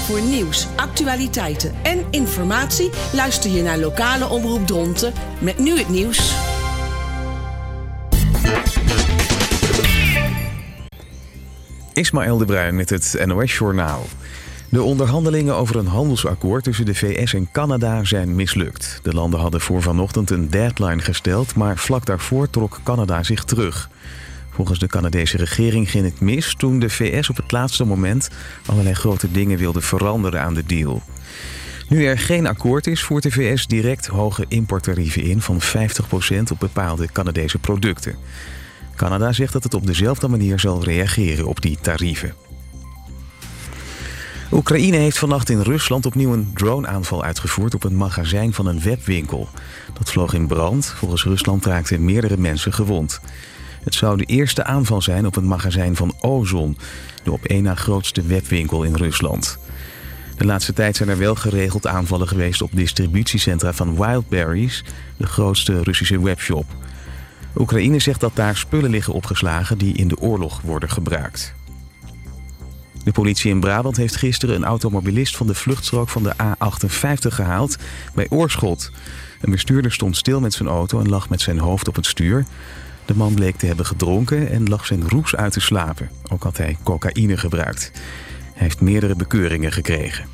Voor nieuws, actualiteiten en informatie luister je naar lokale omroep Dronten met nu het nieuws. Ismaël de Bruin met het NOS-journaal. De onderhandelingen over een handelsakkoord tussen de VS en Canada zijn mislukt. De landen hadden voor vanochtend een deadline gesteld, maar vlak daarvoor trok Canada zich terug. Volgens de Canadese regering ging het mis toen de VS op het laatste moment allerlei grote dingen wilde veranderen aan de deal. Nu er geen akkoord is, voert de VS direct hoge importtarieven in van 50% op bepaalde Canadese producten. Canada zegt dat het op dezelfde manier zal reageren op die tarieven. Oekraïne heeft vannacht in Rusland opnieuw een droneaanval uitgevoerd op een magazijn van een webwinkel. Dat vloog in brand. Volgens Rusland raakten meerdere mensen gewond. Het zou de eerste aanval zijn op een magazijn van Ozon, de op één na grootste webwinkel in Rusland. De laatste tijd zijn er wel geregeld aanvallen geweest op distributiecentra van Wildberries, de grootste Russische webshop. Oekraïne zegt dat daar spullen liggen opgeslagen die in de oorlog worden gebruikt. De politie in Brabant heeft gisteren een automobilist van de vluchtstrook van de A58 gehaald bij Oorschot. Een bestuurder stond stil met zijn auto en lag met zijn hoofd op het stuur. De man bleek te hebben gedronken en lag zijn roes uit te slapen. Ook had hij cocaïne gebruikt. Hij heeft meerdere bekeuringen gekregen.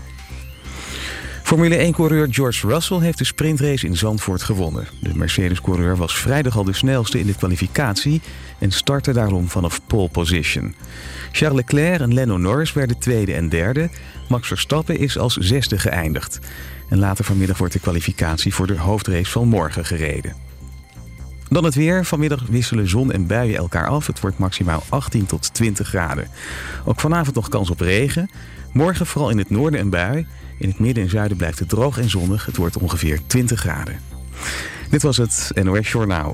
Formule 1-coureur George Russell heeft de sprintrace in Zandvoort gewonnen. De Mercedes-coureur was vrijdag al de snelste in de kwalificatie en startte daarom vanaf pole position. Charles Leclerc en Lando Norris werden tweede en derde. Max Verstappen is als zesde geëindigd. En later vanmiddag wordt de kwalificatie voor de hoofdrace van morgen gereden. Dan het weer. Vanmiddag wisselen zon en buien elkaar af. Het wordt maximaal 18 tot 20 graden. Ook vanavond nog kans op regen. Morgen vooral in het noorden een bui. In het midden en zuiden blijft het droog en zonnig. Het wordt ongeveer 20 graden. Dit was het NOS Journaal.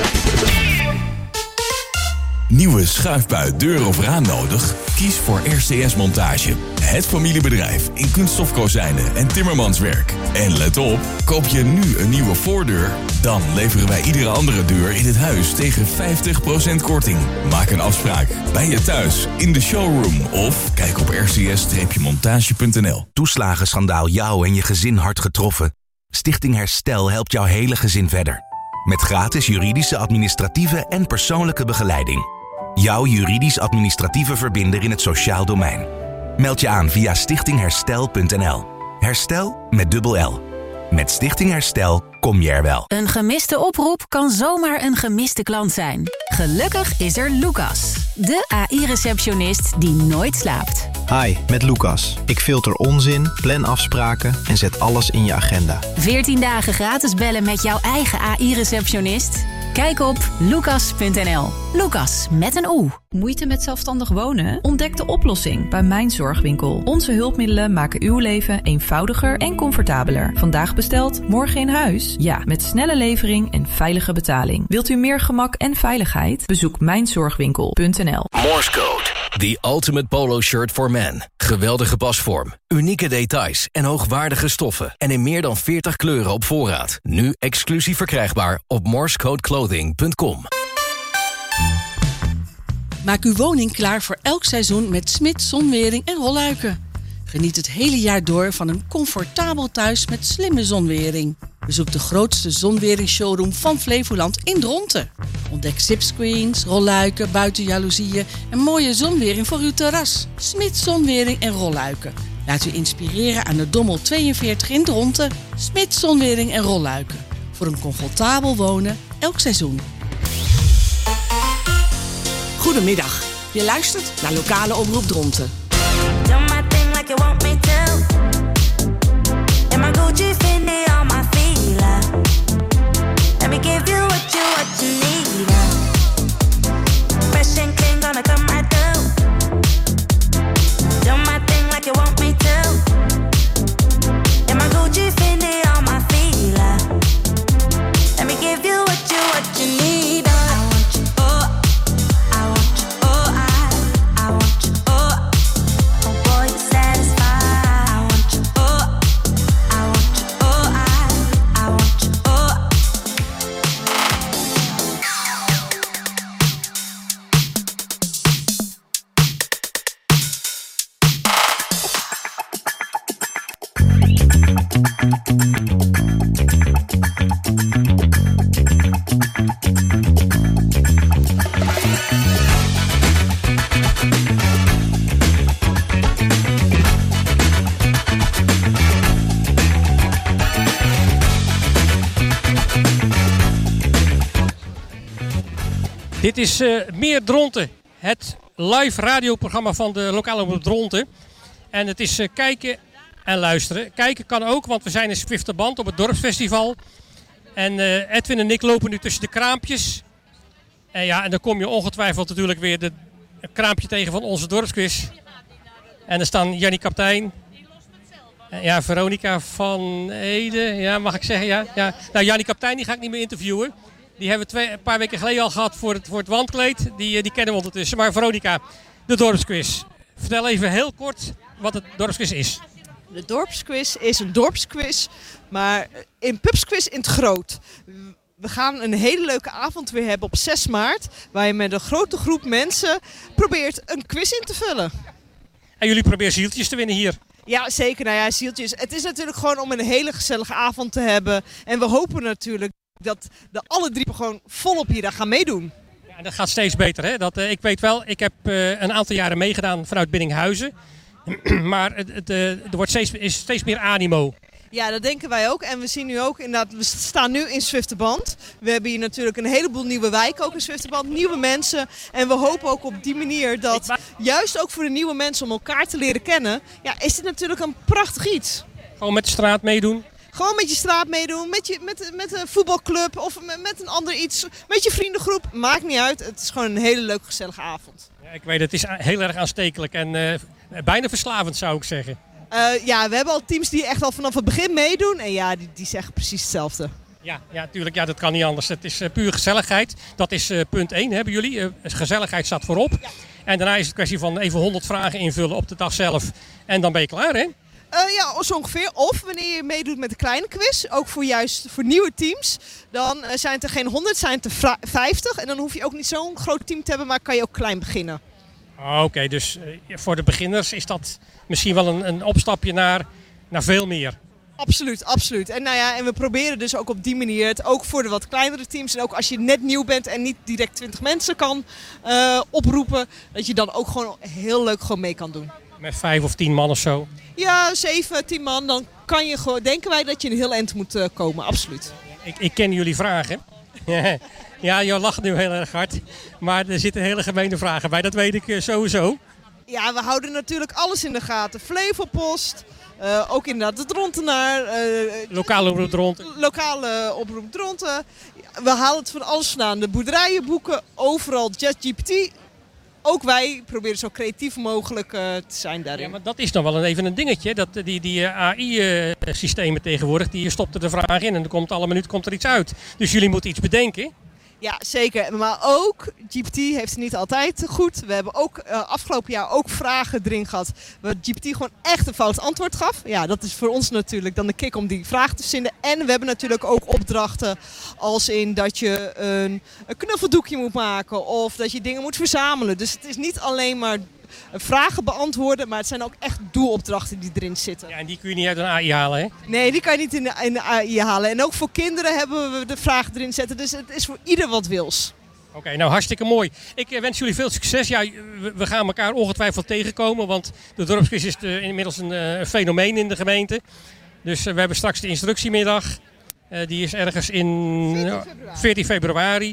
Nieuwe schuifbui, deur of raam nodig? Kies voor RCS Montage. Het familiebedrijf in kunststofkozijnen en timmermanswerk. En let op, koop je nu een nieuwe voordeur? Dan leveren wij iedere andere deur in het huis tegen 50% korting. Maak een afspraak bij je thuis, in de showroom of kijk op rcs-montage.nl. Toeslagenschandaal jou en je gezin hard getroffen? Stichting Herstel helpt jouw hele gezin verder. Met gratis juridische, administratieve en persoonlijke begeleiding. Jouw juridisch-administratieve verbinder in het sociaal domein. Meld je aan via stichtingherstel.nl. Herstel met dubbel L. Met Stichting Herstel kom je er wel. Een gemiste oproep kan zomaar een gemiste klant zijn. Gelukkig is er Lucas, de AI-receptionist die nooit slaapt. Hi, met Lucas. Ik filter onzin, plan afspraken en zet alles in je agenda. 14 dagen gratis bellen met jouw eigen AI-receptionist? Kijk op lucas.nl. Lucas met een O. Moeite met zelfstandig wonen? Ontdek de oplossing bij Mijn Zorgwinkel. Onze hulpmiddelen maken uw leven eenvoudiger en comfortabeler. Vandaag besteld, morgen in huis? Ja, met snelle levering en veilige betaling. Wilt u meer gemak en veiligheid? Bezoek mijnzorgwinkel.nl. Morse Code. The ultimate polo shirt for men. Geweldige pasvorm, unieke details en hoogwaardige stoffen. En in meer dan 40 kleuren op voorraad. Nu exclusief verkrijgbaar op morsecodeclothing.com. Maak uw woning klaar voor elk seizoen met Smits Zonwering en Rolluiken. Geniet het hele jaar door van een comfortabel thuis met slimme zonwering. Bezoek de grootste zonwering-showroom van Flevoland in Dronten. Ontdek zipscreens, rolluiken, buitenjaloezieën en mooie zonwering voor uw terras. Smits Zonwering en Rolluiken. Laat u inspireren aan de Dommel 42 in Dronten. Smits Zonwering en Rolluiken. Voor een comfortabel wonen elk seizoen. Goedemiddag. Je luistert naar lokale omroep Dronten. Let me give you what you need. Fresh and clean, gonna come right through. Do my thing like you want me to. In my Gucci, Fendi, on my feet. Let me give you what you need. I want you, oh, I want you, oh, I want you, oh. Oh boy, you satisfy. I want you, oh, I want you, oh, I want you, oh. Dit is Meer Dronten, het live radioprogramma van de lokale omroep Dronten. En het is kijken en luisteren. Kijken kan ook, want we zijn in Zwifterband op het dorpsfestival. En Edwin en ik lopen nu tussen de kraampjes. En ja, en dan kom je ongetwijfeld natuurlijk weer een kraampje tegen van onze dorpsquiz. En er staan Jannie Kaptein. Ja, Veronica van Ede, ja, mag ik zeggen, ja. Nou, Jannie Kaptein die ga ik niet meer interviewen. Die hebben we een paar weken geleden al gehad voor het wandkleed. Die kennen we ondertussen. Maar Veronica, de dorpsquiz. Vertel even heel kort wat het dorpsquiz is. De dorpsquiz is een dorpsquiz, maar een pubsquiz in het groot. We gaan een hele leuke avond weer hebben op 6 maart. Waar je met een grote groep mensen probeert een quiz in te vullen. En jullie proberen zieltjes te winnen hier. Ja, zeker. Nou ja, zieltjes. Het is natuurlijk gewoon om een hele gezellige avond te hebben. En we hopen natuurlijk dat de alle 3 gewoon volop hier aan gaan meedoen. Ja, en dat gaat steeds beter. Hè? Ik weet wel, ik heb een aantal jaren meegedaan vanuit Biddinghuizen. Maar er wordt steeds meer animo. Ja, dat denken wij ook. En we zien nu ook inderdaad, we staan nu in Zwifterband. We hebben hier natuurlijk een heleboel nieuwe wijken ook in Zwifterband. Nieuwe mensen. En we hopen ook op die manier dat, juist ook voor de nieuwe mensen om elkaar te leren kennen, ja, is dit natuurlijk een prachtig iets. Gewoon met de straat meedoen. Gewoon met je straat meedoen, met een voetbalclub of met een ander iets. Met je vriendengroep, maakt niet uit. Het is gewoon een hele leuke, gezellige avond. Ja, ik weet, het is heel erg aanstekelijk en bijna verslavend zou ik zeggen. Ja, we hebben al teams die echt al vanaf het begin meedoen. En ja, die zeggen precies hetzelfde. Ja, natuurlijk. Ja, dat kan niet anders. Het is puur gezelligheid. Dat is punt 1, hebben jullie. Gezelligheid staat voorop. Ja. En daarna is het kwestie van even 100 vragen invullen op de dag zelf. En dan ben je klaar, hè? Ja, zo ongeveer. Of wanneer je meedoet met de kleine quiz, ook voor nieuwe teams, dan zijn het er geen 100, zijn het er 50. En dan hoef je ook niet zo'n groot team te hebben, maar kan je ook klein beginnen. Oké, dus voor de beginners is dat misschien wel een opstapje naar veel meer. Absoluut, absoluut. En, en we proberen dus ook op die manier het ook voor de wat kleinere teams. En ook als je net nieuw bent en niet direct 20 mensen kan oproepen, dat je dan ook gewoon heel leuk gewoon mee kan doen. Met 5 of 10 man of zo? Ja, 7, 10 man. Dan kan je gewoon, denken wij dat je een heel eind moet komen, absoluut. Ik ken jullie vragen. Ja, je lacht nu heel erg hard. Maar er zitten hele gemene vragen bij, dat weet ik sowieso. Ja, we houden natuurlijk alles in de gaten. Flevopost, ook inderdaad de Drontenaar. Lokale omroep Dronten. Lokale omroep Dronten. We halen het van alles vandaan. De boerderijenboeken, overal ChatGPT. Ook wij proberen zo creatief mogelijk te zijn daarin. Ja, maar dat is dan wel even een dingetje. Dat die AI-systemen tegenwoordig, die stopt er vragen in en dan alle minuten komt er iets uit. Dus jullie moeten iets bedenken. Ja, zeker. Maar ook, GPT heeft het niet altijd goed. We hebben ook afgelopen jaar ook vragen erin gehad waar GPT gewoon echt een fout antwoord gaf. Ja, dat is voor ons natuurlijk dan de kick om die vraag te vinden. En we hebben natuurlijk ook opdrachten als in dat je een knuffeldoekje moet maken of dat je dingen moet verzamelen. Dus het is niet alleen maar vragen beantwoorden, maar het zijn ook echt doelopdrachten die erin zitten. Ja, en die kun je niet uit een AI halen, hè? Nee, die kan je niet in de AI halen. En ook voor kinderen hebben we de vragen erin zetten. Dus het is voor ieder wat wils. Oké, nou hartstikke mooi. Ik wens jullie veel succes. Ja, we gaan elkaar ongetwijfeld tegenkomen, want de dorpsquiz is inmiddels een fenomeen in de gemeente. Dus we hebben straks de instructiemiddag. Die is ergens in 14 februari.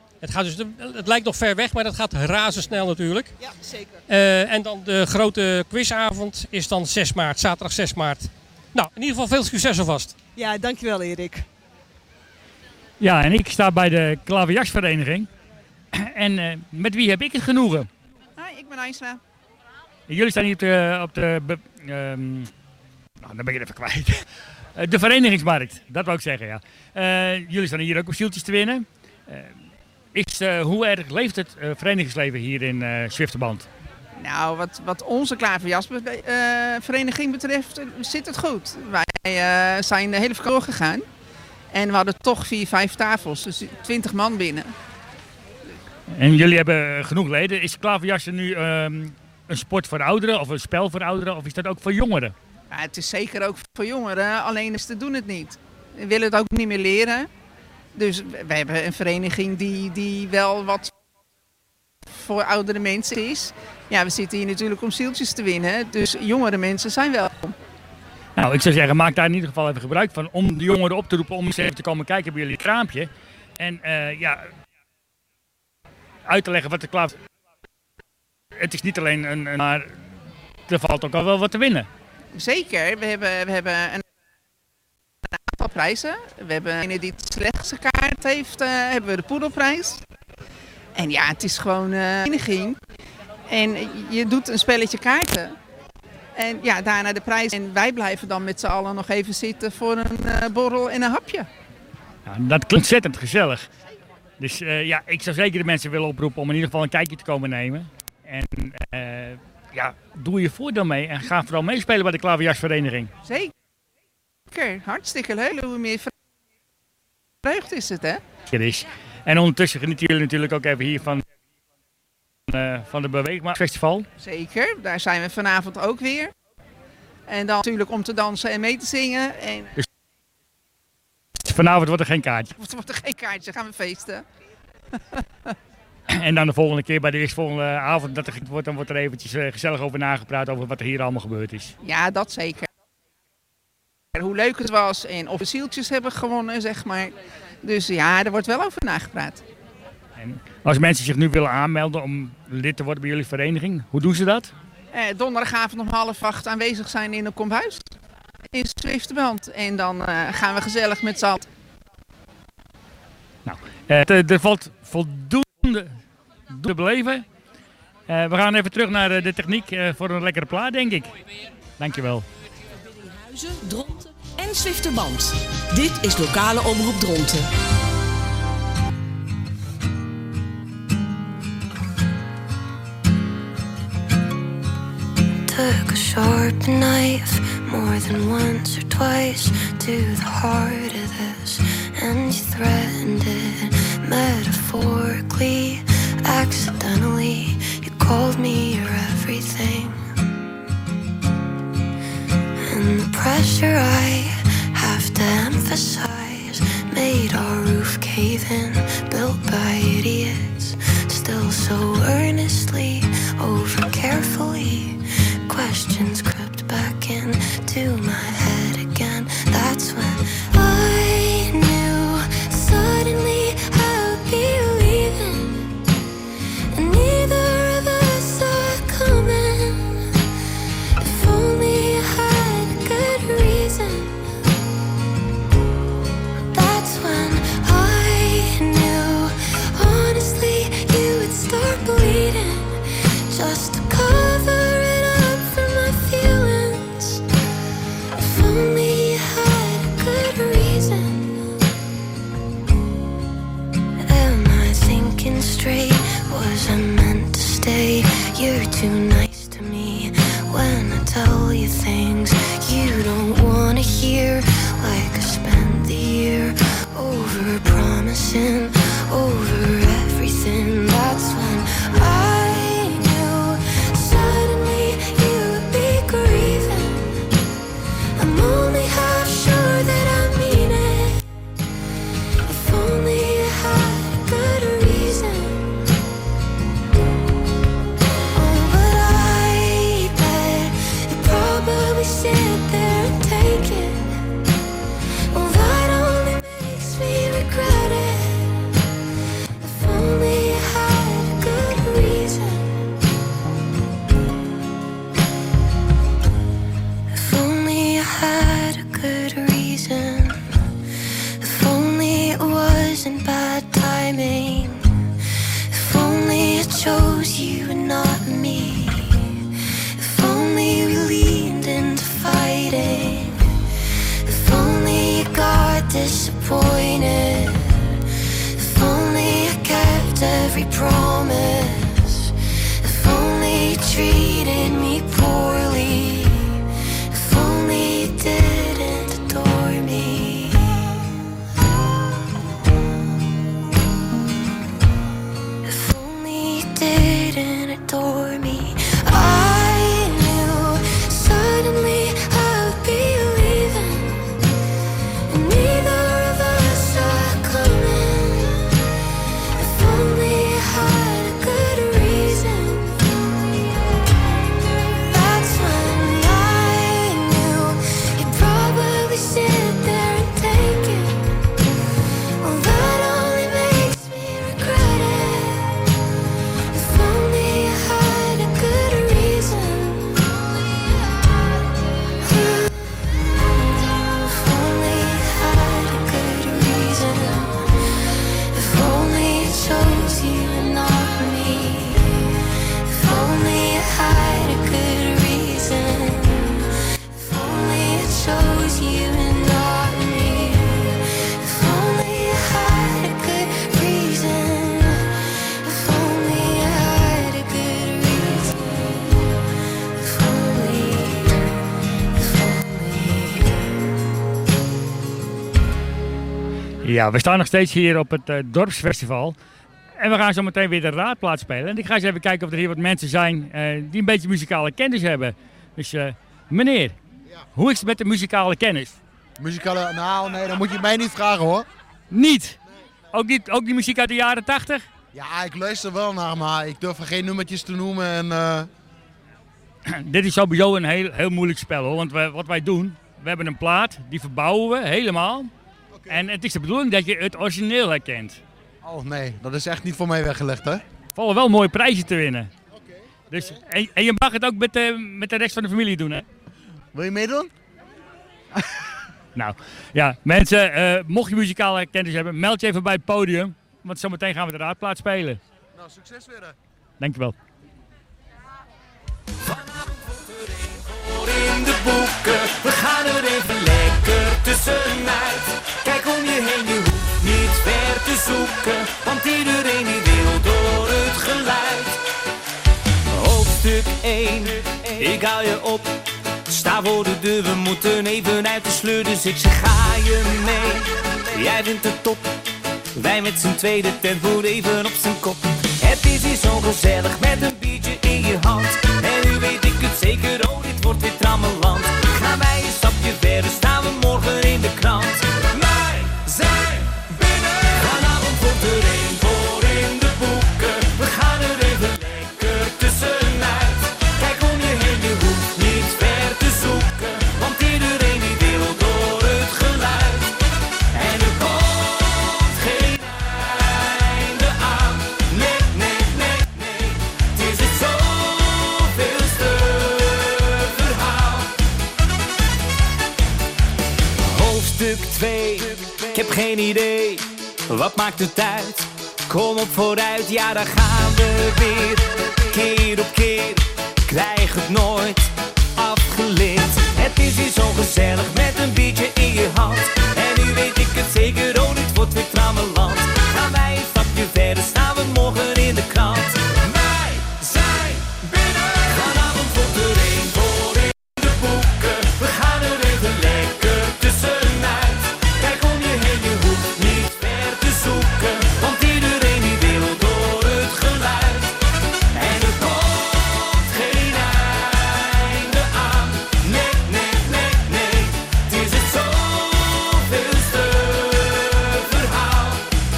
Het lijkt nog ver weg, maar dat gaat razendsnel natuurlijk. Ja, zeker. En dan de grote quizavond is dan 6 maart, zaterdag 6 maart. Nou, in ieder geval veel succes alvast. Ja, dankjewel Erik. Ja, en ik sta bij de klaverjasvereniging. En met wie heb ik het genoegen? Hi, ik ben Aisha. Jullie staan hier op de dan ben ik het even kwijt. De verenigingsmarkt, dat wou ik zeggen, ja. Jullie staan hier ook op zieltjes te winnen. Hoe erg leeft het verenigingsleven hier in Zwifterband? Nou, wat onze klaverjasvereniging betreft zit het goed. Wij zijn de hele verkoop gegaan. En we hadden toch 4, 5 tafels, dus 20 man binnen. En jullie hebben genoeg leden. Is klaverjassen nu een sport voor ouderen of een spel voor ouderen of is dat ook voor jongeren? Ja, het is zeker ook voor jongeren, alleen ze doen het niet. We willen het ook niet meer leren. Dus we hebben een vereniging die wel wat voor oudere mensen is. Ja, we zitten hier natuurlijk om zieltjes te winnen. Dus jongere mensen zijn welkom. Nou, ik zou zeggen, maak daar in ieder geval even gebruik van. Om de jongeren op te roepen om eens even te komen kijken bij jullie kraampje. En uit te leggen wat de klaar. Het is niet alleen maar er valt ook al wel wat te winnen. Zeker, we hebben een aantal prijzen. We hebben een die het slechtste kaart heeft, hebben we de poedelprijs. En ja, het is gewoon een vereniging. En je doet een spelletje kaarten. En ja, daarna de prijs. En wij blijven dan met z'n allen nog even zitten voor een borrel en een hapje. Ja, dat klinkt ontzettend gezellig. Dus ik zou zeker de mensen willen oproepen om in ieder geval een kijkje te komen nemen. En doe je voordeel mee en ga vooral meespelen bij de klaverjasvereniging. Zeker, hartstikke leuk. Hoe meer vreugd is het, hè? Het is. En ondertussen genieten jullie natuurlijk ook even hier van de Beweegmaakfestival. Zeker, daar zijn we vanavond ook weer. En dan natuurlijk om te dansen en mee te zingen. En dus vanavond wordt er geen kaartje. Wordt er geen kaartje, gaan we feesten. En dan de volgende keer bij de eerstvolgende avond dat er wordt, dan wordt er eventjes gezellig over nagepraat over wat er hier allemaal gebeurd is. Ja, dat zeker. Hoe leuk het was en of we zieltjes hebben gewonnen, zeg maar. Dus ja, er wordt wel over nagepraat. En als mensen zich nu willen aanmelden om lid te worden bij jullie vereniging, hoe doen ze dat? Donderdagavond om 7:30 aanwezig zijn in een kombuis. In Zweefterband. En dan gaan we gezellig met z'n allen. Nou, er valt voldoende te beleven. We gaan even terug naar de techniek voor een lekkere plaat, denk ik. Dankjewel. Huizen, Dronten en Zwifterband. Dit is lokale omroep Dronten. Took a sharp knife more than once or twice to the heart of this, and you threatened it metaphorically, accidentally. You called me your everything, and the pressure I have to emphasize made our roof cave in, built by idiots, still so earnestly, over carefully. Questions crept back into my head again. That's when I knew suddenly I would be leaving, and neither of us saw it coming. If only I had a good reason. That's when I knew, honestly, you would start bleeding just to cover it. Was I meant to stay? You're too nice to me when I tell you things you don't wanna hear. Like I spent the year over promising, over everything. That's when I knew suddenly you would be grieving. I'm only half sure that I mean it. If only I had a good reason. Sit there and take it. Well, that only makes me regret it. If only I had a good reason. If only I had a good reason. If only it wasn't bad timing. If only I chose you and not me. If only we leaned into fighting. If only you got disappointed. If only I kept every promise. If only you treated me poorly. If only you didn't adore me. If only you didn't adore me. I knew suddenly I Ja, we staan nog steeds hier op het dorpsfestival. En we gaan zo meteen weer de raadplaat spelen. En ik ga eens even kijken of er hier wat mensen zijn die een beetje muzikale kennis hebben. Dus meneer, hoe is het met de muzikale kennis? Muzikale, nou nee, dan moet je mij niet vragen hoor. Niet? Ook die muziek uit de jaren 80? Ja, ik luister wel naar, maar ik durf er geen nummertjes te noemen. En, Dit is sowieso een heel moeilijk spel hoor. Want wat wij doen, we hebben een plaat, die verbouwen we helemaal. En het is de bedoeling dat je het origineel herkent. Oh nee, dat is echt niet voor mij weggelegd hè. Er vallen wel mooie prijzen te winnen. Dus, en je mag het ook met de rest van de familie doen hè. Wil je meedoen? Nou, ja, mensen, mocht je muzikale kennis hebben, meld je even bij het podium. Want zometeen gaan we de raadplaat spelen. Nou, succes weer hè. Dankjewel. In de boeken, we gaan er even lekker tussenuit. Kijk om je heen, je hoeft niet ver te zoeken, want iedereen die wil door het geluid. Hoofdstuk 1, ik hou je op. Sta voor de deur, we moeten even uit de sleur, dus ik zeg ga je mee. Jij vindt het top, wij met z'n tweeën, de tent moet even op zijn kop. Het is hier zo gezellig met een biertje in je hand. En nu weet ik het zeker, oh dit wordt weer trammeland. Gaan wij een stapje verder, staan we morgen in de krant. Wij zijn binnen. Vanavond wordt er een voor in de boeken. We gaan er even lekker tussenuit. Kijk om je heen, je hoeft niet ver te zoeken, want iedereen die wil door het geluid. En er komt geen einde aan. Nee, nee, nee, nee. Het is het zoveelste verhaal. Hoofdstuk 2, ik heb geen idee. Wat maakt het uit? Kom op vooruit, ja daar gaan we weer. Keer op keer, krijg het nooit afgeleerd. Het is hier zo gezellig met een biertje in je hand. En nu weet ik het zeker, oh dit wordt weer trammeland. Gaan wij een stapje verder, staan we morgen in de krant. Wij zijn binnen. Vanavond wordt er een voor in de boeken. We gaan er even lekker tussenuit. Kijk om je heen, je hoeft niet ver te zoeken, want iedereen die wil door het geluid. En er komt geen einde aan. Nee, nee, nee, nee. Het is het zoveelste verhaal.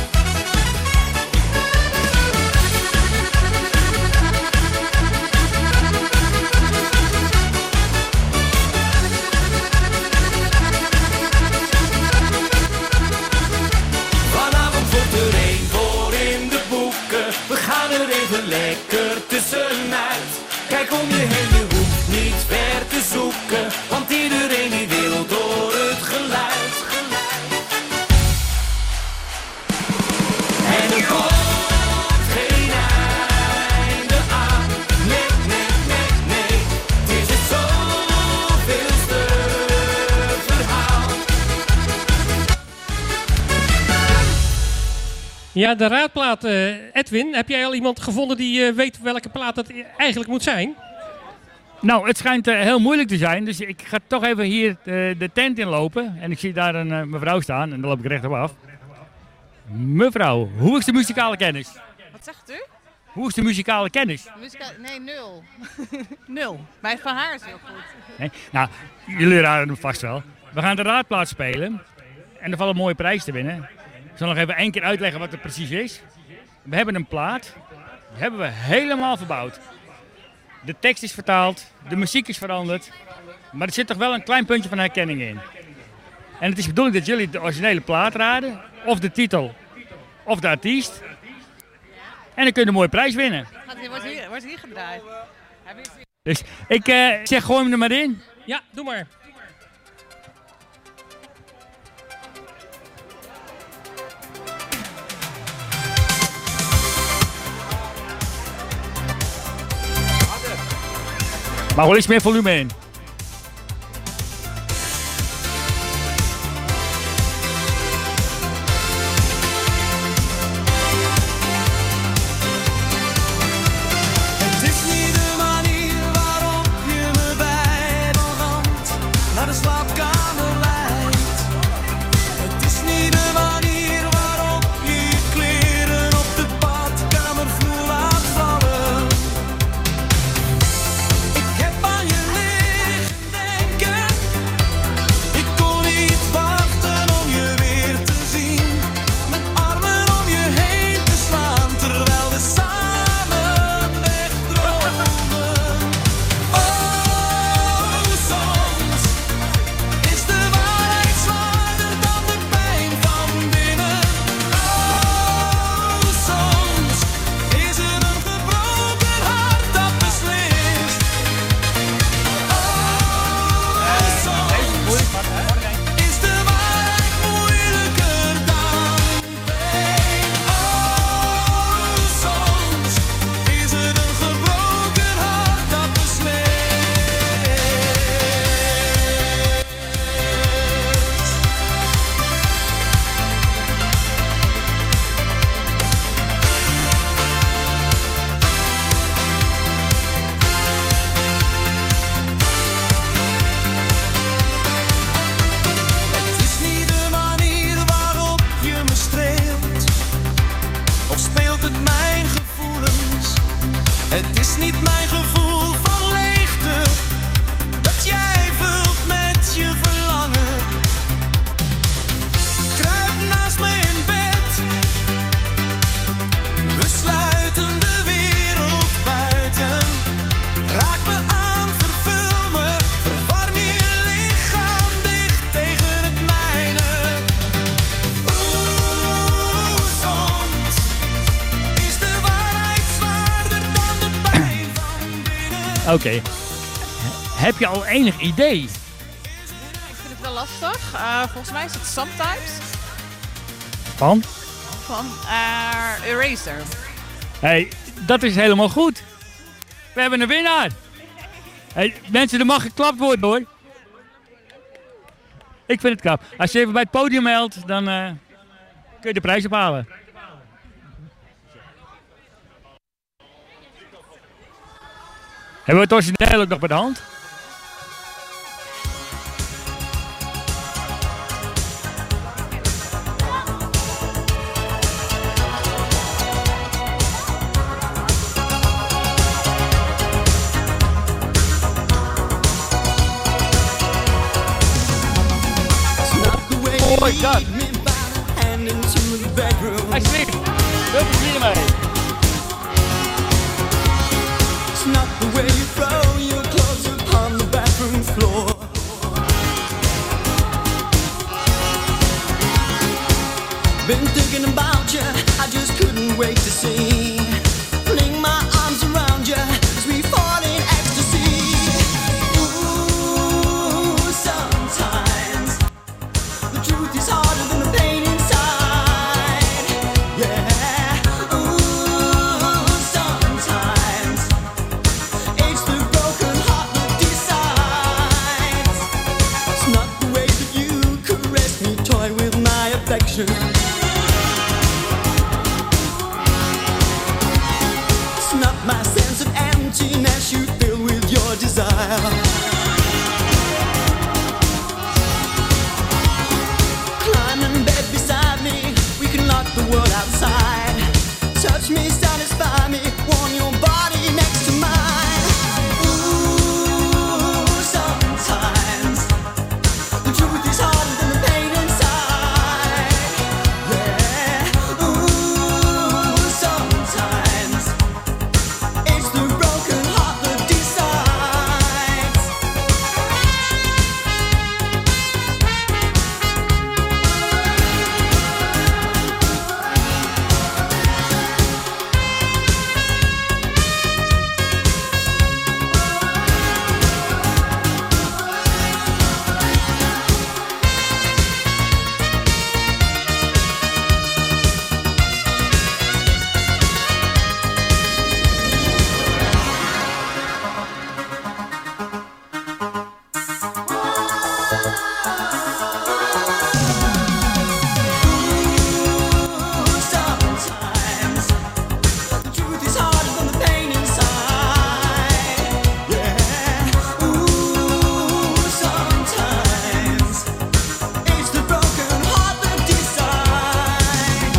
Vanavond wordt er een voor in de boeken. We gaan er even lekker tussenuit. Kijk om je heen, je hoeft niet ver te zoeken, want iedereen die wil door het geluid. En er komt geen einde aan. Nee, nee, nee, nee. Het is het zoveelste verhaal. Ja, de raadplaat. Edwin, heb jij al iemand gevonden die weet welke plaat het eigenlijk moet zijn? Nou, het schijnt heel moeilijk te zijn, dus ik ga toch even hier de tent inlopen. En ik zie daar een mevrouw staan en daar loop ik recht op af. Mevrouw, hoe is de muzikale kennis? Wat zegt u? Hoe is de muzikale kennis? Nee, 0. 0. Bij Van haar is heel goed. Nee? Nou, jullie raden het vast wel. We gaan de raadplaat spelen en er vallen mooie prijzen te winnen. Ik zal nog even 1 keer uitleggen wat het precies is. We hebben een plaat, die hebben we helemaal verbouwd. De tekst is vertaald, de muziek is veranderd, maar er zit toch wel een klein puntje van herkenning in. En het is de bedoeling dat jullie de originele plaat raden, of de titel, of de artiest. En dan kun je een mooie prijs winnen. Wordt hier gedraaid. Dus ik zeg, gooi hem er maar in. Ja, doe maar. Maar wel iets meer volume in. Het is niet de manier waarop je me bij de hand naar de slaapkamer leidt. Het is niet de manier Oké. Heb je al enig idee? Ik vind het wel lastig. Volgens mij is het Sometimes Van? van Eraser. Hey, dat is helemaal goed. We hebben een winnaar. Hey, mensen, er mag geklapt worden hoor. Ik vind het knap. Als je even bij het podium meldt, dan kun je de prijs ophalen. Hebben we het origineel ook nog bij de hand? Oh my god! Alsjeblieft, veel plezier ermee. It's not the way you throw your clothes upon the bathroom floor. Been thinking about you, I just couldn't wait to see. Fling my arms around you as we fall in ecstasy. Ooh, sometimes the truth is harder than the pain inside. Yeah. Ooh, sometimes it's the broken heart that decides. It's not the way that you caress me, toy with my affection. It's not my sense of emptiness you fill with your desire. Climb in bed beside me, we can lock the world outside. Touch me, satisfy me, warm your body next to mine. Ooh, sometimes the truth is harder than the pain inside. Yeah. Ooh, sometimes it's the broken heart that decides. Sometimes the truth is harder than the pain inside. Yeah. Ooh, sometimes it's the broken heart that decides.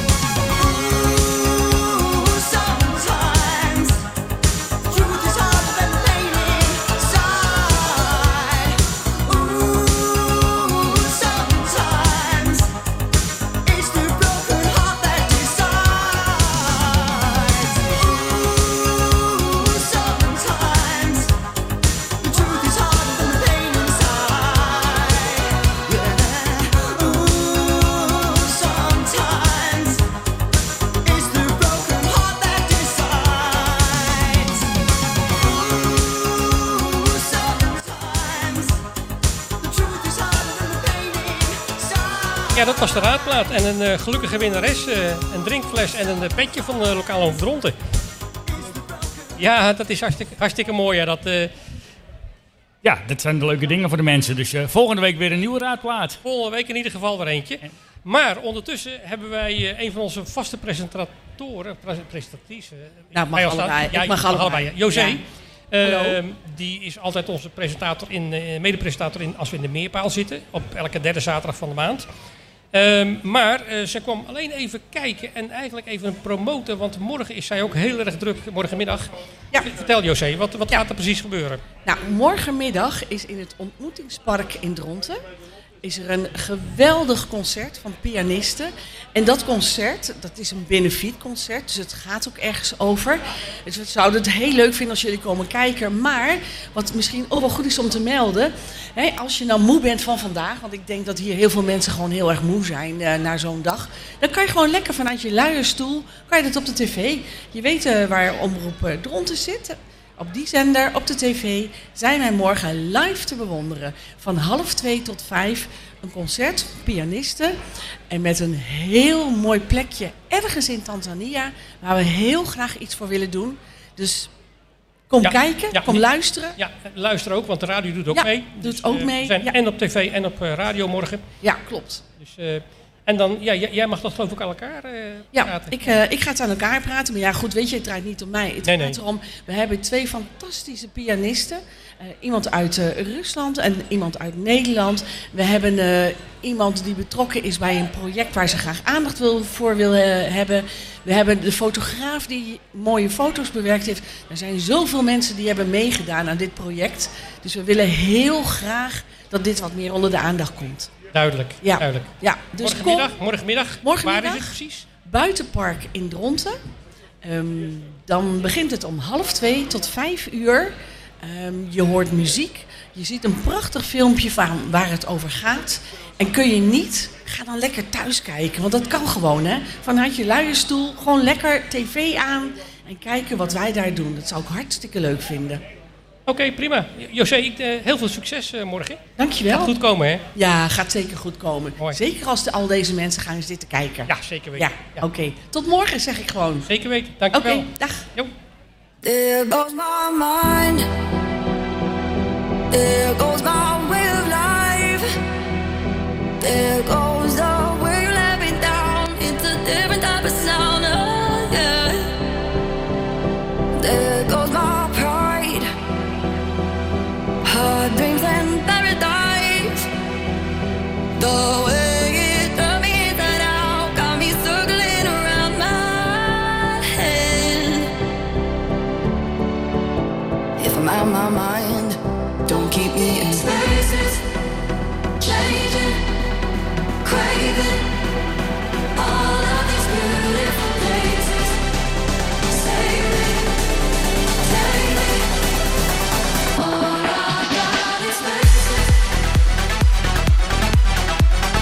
Ooh, sometimes the truth is harder than the pain inside. Ooh, sometimes it's the broken heart that decides. Ooh, sometimes the truth is harder than the pain inside. Yeah. Ooh, sometimes it's the broken heart that decides. Ooh, sometimes the truth is harder than the pain inside. Ja, dat was de raadplaat. En een gelukkige winnares, een drinkfles en een petje van de lokale omroep Dronten. Ja, dat is hartstikke mooi. Ja, Ja, dat zijn de leuke dingen voor de mensen. Dus volgende week weer een nieuwe raadplaat. volgende week in ieder geval weer eentje. Maar ondertussen hebben wij een van onze vaste presentatoren, presentatrice. Nou, het mag allebei. Ja, Ik mag allebei. José. Ja. Hallo. Die is altijd onze presentator mede-presentator als we in de Meerpaal zitten. Op elke derde zaterdag van de maand. Maar ze kwam alleen even kijken en eigenlijk even promoten. Want morgen is zij ook heel erg druk, morgenmiddag. Ja. Vertel José, wat gaat er precies gebeuren? Nou, morgenmiddag is in het Ontmoetingspark in Dronten is er een geweldig concert van pianisten. En dat concert, dat is een benefietconcert, dus het gaat ook ergens over. Dus we zouden het heel leuk vinden als jullie komen kijken. Maar, wat misschien ook wel goed is om te melden, hè, als je nou moe bent van vandaag, want ik denk dat hier heel veel mensen gewoon heel erg moe zijn na zo'n dag, dan kan je gewoon lekker vanuit je luie stoel, kan je dat op de tv. Je weet waar Omroep Dronten zit. Op die zender, op de tv, zijn wij morgen live te bewonderen. Van 1:30 tot 5 een concert, pianisten. En met een heel mooi plekje ergens in Tanzania, waar we heel graag iets voor willen doen. Dus kom kijken, kom luisteren. Ja, luister ook, want de radio doet ook mee. Doet ook mee. We zijn en op tv en op radio morgen. Ja, klopt. Dus, en dan, jij mag dat geloof ik aan elkaar praten. Ik ga het aan elkaar praten. Maar ja, goed, weet je, het draait niet om mij. Het gaat erom, we hebben 2 fantastische pianisten. Iemand uit Rusland en iemand uit Nederland. We hebben iemand die betrokken is bij een project waar ze graag aandacht voor wil hebben. We hebben de fotograaf die mooie foto's bewerkt heeft. Er zijn zoveel mensen die hebben meegedaan aan dit project. Dus we willen heel graag dat dit wat meer onder de aandacht komt. Duidelijk. Ja, dus morgenmiddag. Waar is het precies? Buitenpark in Dronten. Dan begint het om 1:30 tot 5 uur. Je hoort muziek. Je ziet een prachtig filmpje van waar het over gaat. En kun je niet, ga dan lekker thuis kijken. Want dat kan gewoon, hè. Vanuit je luie stoel, gewoon lekker tv aan. En kijken wat wij daar doen. Dat zou ik hartstikke leuk vinden. Oké, prima. José, heel veel succes morgen. Dankjewel. Gaat goed komen, hè? Ja, gaat zeker goed komen. Mooi. Zeker als al deze mensen gaan zitten kijken. Ja, zeker weten. Ja. Oké. Tot morgen, zeg ik gewoon. Zeker weten. Dankjewel. Oké, dag. Jo. There goes my mind. There goes my way of life. There goes the way you let me down. It's a different type of sound. Oh, yeah. There goes my pride. Hard dreams and paradise. The way it turned me inside out got me circling around my head. If I'm out my mind, don't keep me in spaces, changing, craving all of these beautiful places. Save me, take me. All I got is spaces.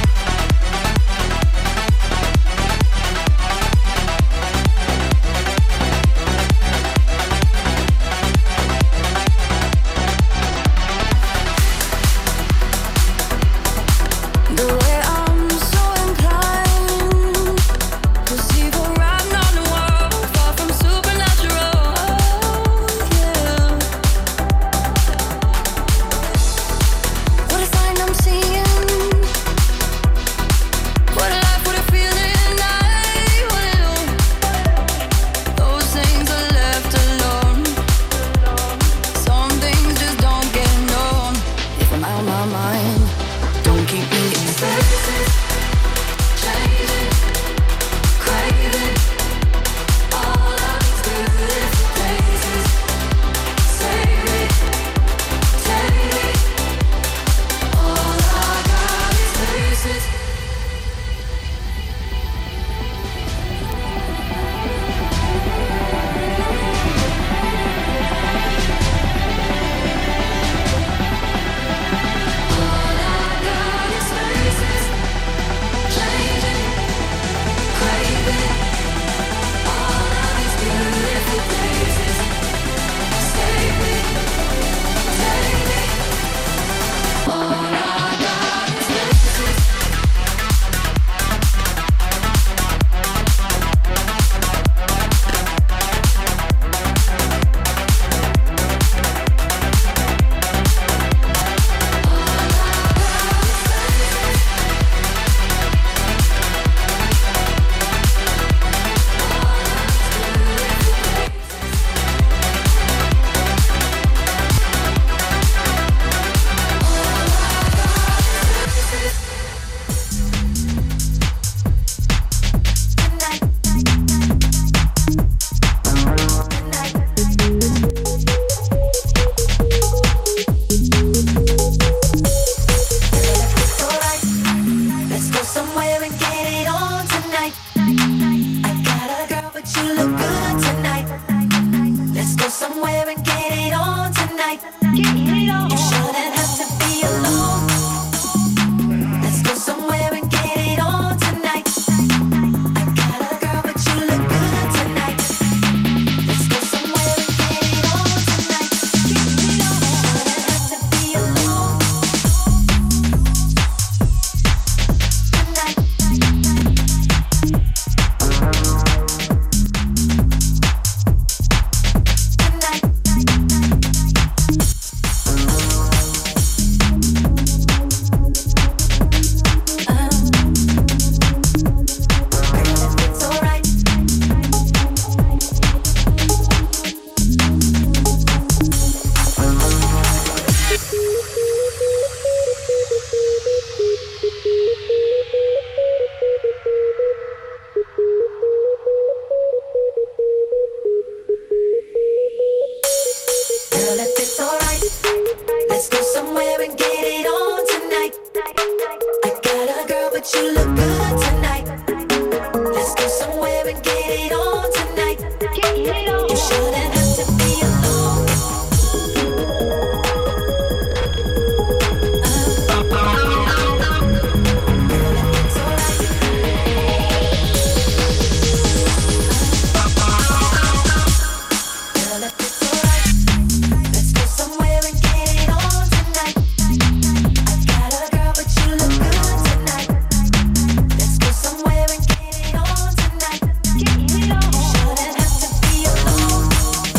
Girl, if it's alright, let's go somewhere and get it on tonight. I got a girl, but you look good tonight. Let's go somewhere and get it on tonight. You shouldn't have to be alone. Girl, if it's alright, let's go somewhere and get it on tonight. I got a girl, but you look good tonight. Let's go somewhere and get it on tonight. You shouldn't have to be alone.